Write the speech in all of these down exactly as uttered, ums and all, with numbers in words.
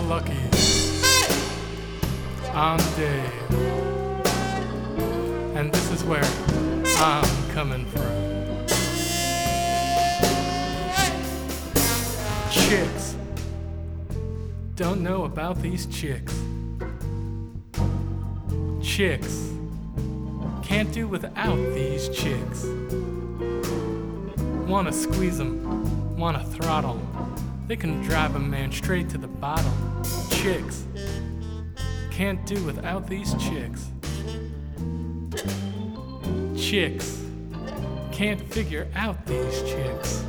Lucky's. I'm Dave, and this is where I'm coming from. Chicks. Don't know about these chicks. Chicks. Can't do without these chicks. Wanna squeeze 'em, wanna throttle. They can drive a man straight to the bottle. Chicks. Can't do without these chicks. Chicks. Can't figure out these chicks.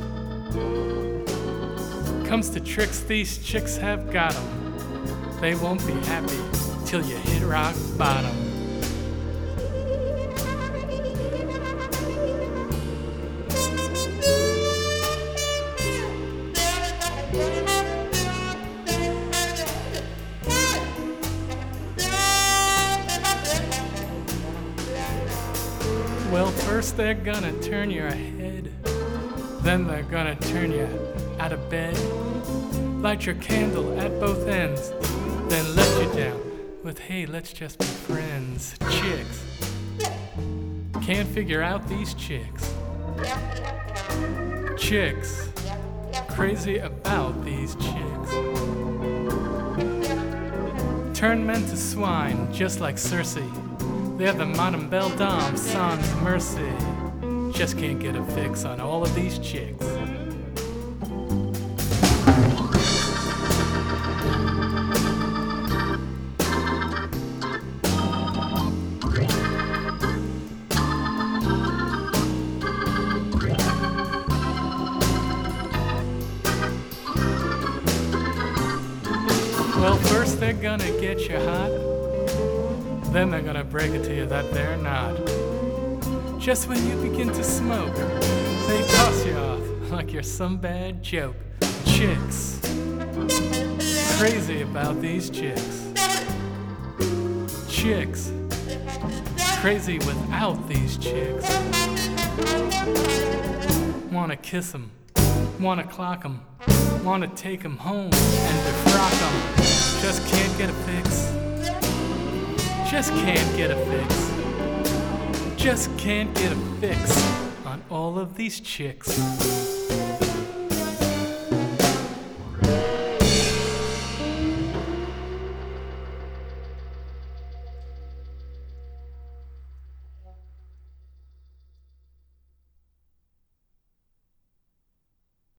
Comes to tricks, these chicks have got 'em. They won't be happy till you hit rock bottom. Well, first they're gonna turn your head, then they're gonna turn you out of bed, light your candle at both ends, then let you down with, hey, let's just be friends. Chicks. Can't figure out these chicks. Chicks. Crazy about these chicks. Turn men to swine, just like Cersei. They're the modern belle dame, sans mercy. Just can't get a fix on all of these chicks. Well, first they're gonna get you hot, then they're gonna break it to you that they're not. Just when you begin to smoke, they toss you off like you're some bad joke. Chicks. Crazy about these chicks. Chicks. Crazy without these chicks. Wanna kiss 'em, wanna clock 'em, wanna take 'em home and defrock 'em. Just can't get a fix. Just can't get a fix. Just can't get a fix on all of these chicks.